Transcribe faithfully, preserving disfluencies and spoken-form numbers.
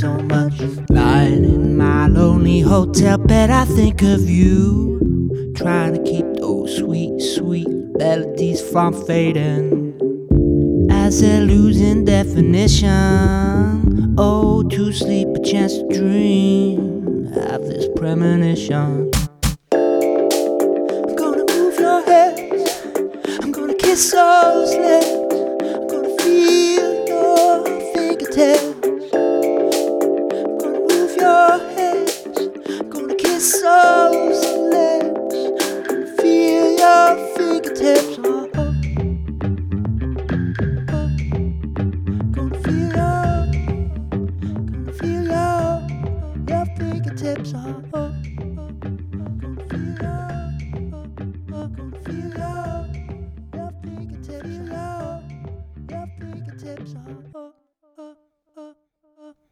so much. Lying in my lonely hotel bed, I think of you, trying to keep those sweet, sweet melodies from fading as they're losing definition. Oh, to sleep, a chance to dream, have this premonition. I'm gonna move your head, I'm gonna kiss those lips, I'm gonna feel your fingertips. I'm gonna move your head, I'm gonna kiss those lips, I'm gonna feel your fingertips. Oh, oh. Gonna feel your, gonna feel your, your fingertips. Oh, oh, oh. Gonna feel your, oh, oh. Gonna feel your, your fingertips. Your, your fingertips. Oh, oh, oh, oh.